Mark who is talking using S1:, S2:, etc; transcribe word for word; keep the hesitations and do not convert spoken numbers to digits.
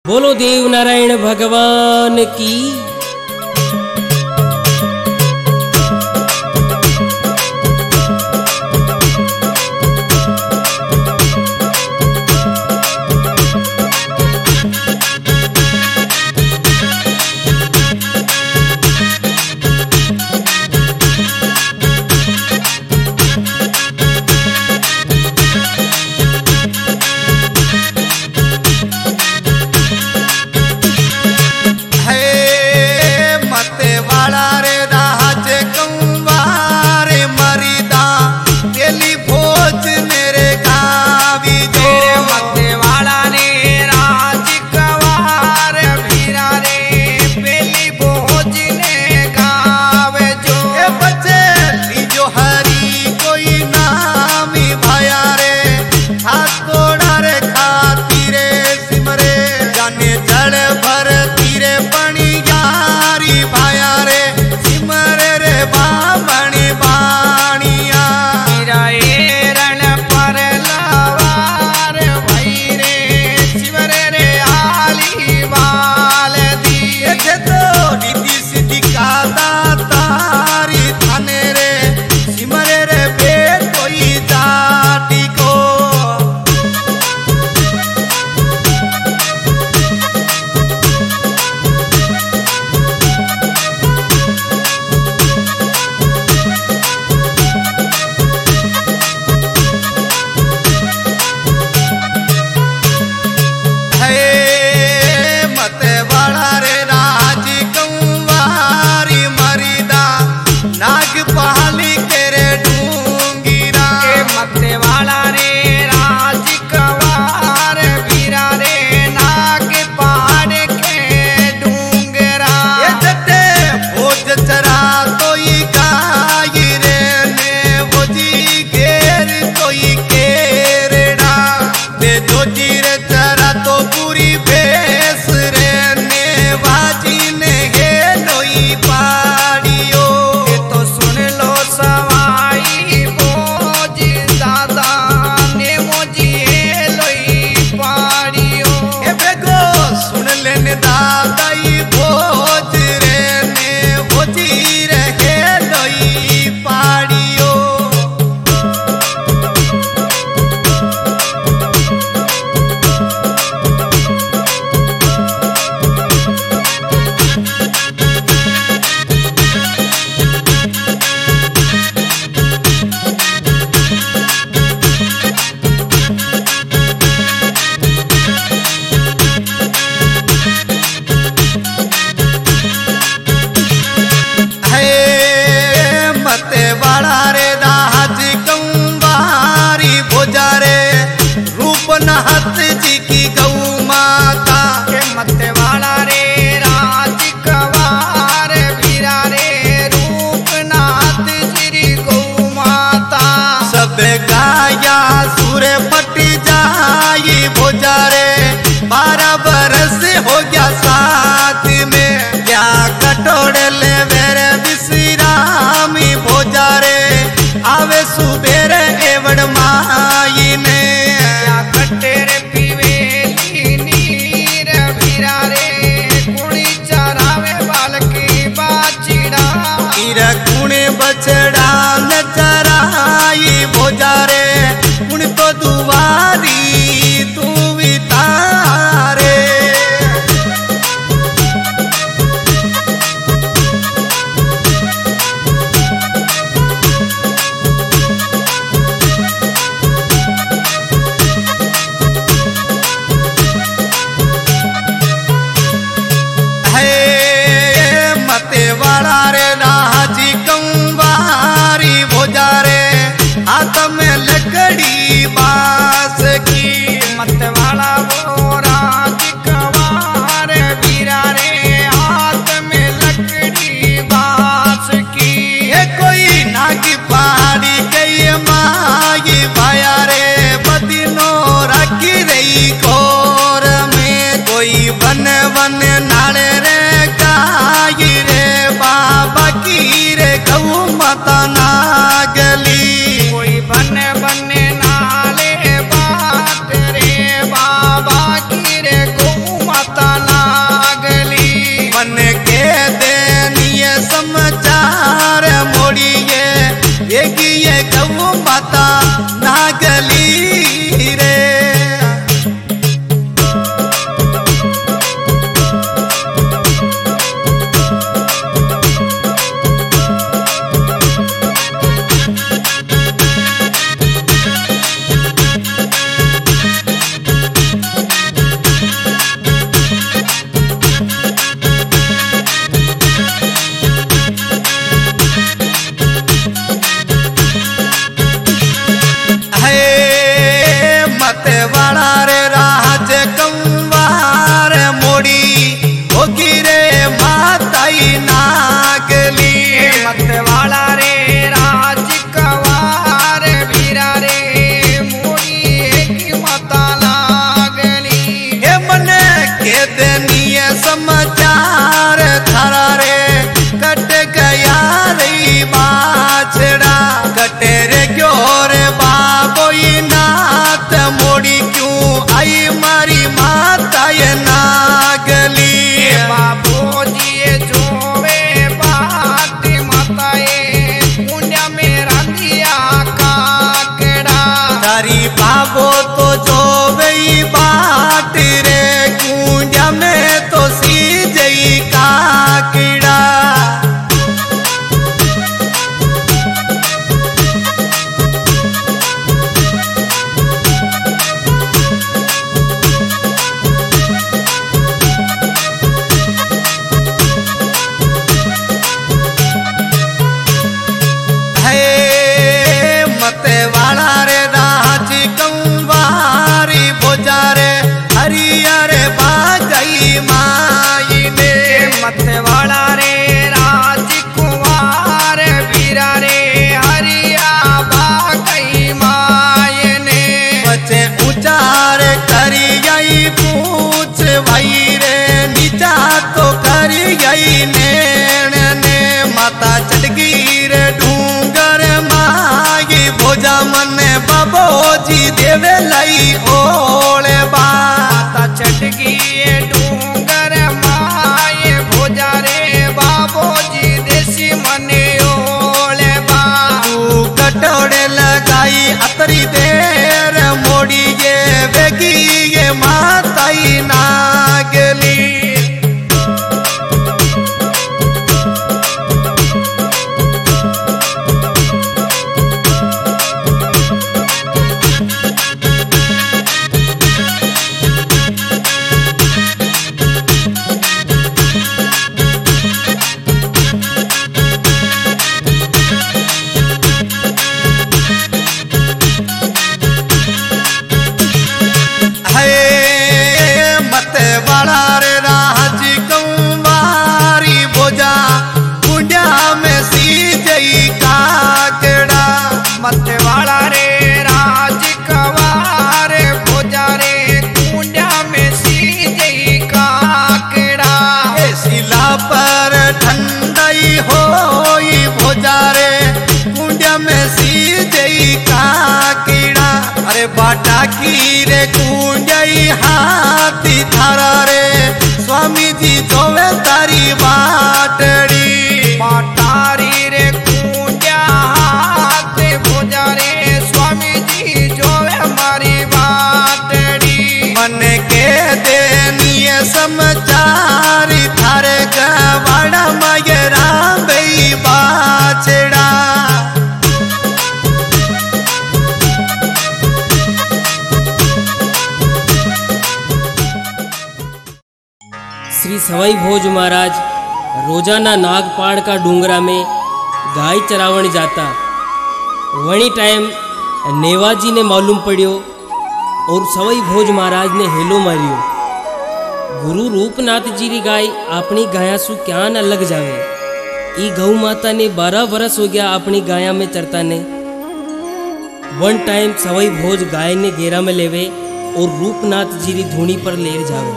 S1: बोलो देव नारायण भगवान की।
S2: बारह बरस हो गया साथ में, क्या कटोरे ले मेरे विश्रामी भोजा रे, आवे सुबेरे एवड़ माई ने,
S3: क्या कटेरे पीवे नीर भीरा रे, कुणी चरावे बालकी बाचीड़ा,
S2: इरा कुणे बछड़ा न चराई भोजा रे, कुण तो दुवारी तू तारे। है मते वाला रे राजी कंवारी भोजा रे, हाथ में लकड़ी बांस की,
S3: मत वाला वो राज कवार वीरा रे, हाथ में लकड़ी बांस की,
S2: ये कोई नागी पहाड़ी गई माई भाया रे, बदिनो रखी रही घोर में, कोई वन वन नाले रे गाई रे बाबा देवे लई ओले बा
S3: माता चटकी डूंगर माए भोजा रे बाबो जी देसी मने ओले बा
S2: तू कटोड़े लगाई अतरी देर मोड़ी ये बेगी ये माताई नागली
S3: मतवाला रे राज कवार भोजा रे कुंडा में सीजई काकड़ा
S2: शिला पर ठंडई होई भोजा रे कुंडा में सीजई काकड़ा अरे बाटा की रे कुंडई हाथी थारा रे स्वामी जी जोवे तारी बाटड़ी
S3: बाटारी रे कुंडा हाथ भोजा रे स्वामी जी जोवे हमारी बाटड़ी
S2: मन के देनिए समाचार थारे गवाड़ा मयरा बई बाछड़ा
S1: श्री सवाई भोज महाराज रोजाना नागपाड़ का डूंगरा में गाय चरावण जाता। वही टाइम नेवाजी ने मालूम पड़ियो और सवाई भोज महाराज ने हेलो मारियो। गुरु रूपनाथ जी री गाय अपनी गाया सु क्या न लग जावे। ई गौ माता ने बारह वर्ष हो गया अपनी गाया में चरता ने। वन टाइम सवाई भोज गाय ने घेरा में लेवे और रूपनाथ जी री धूनी पर ले जावे।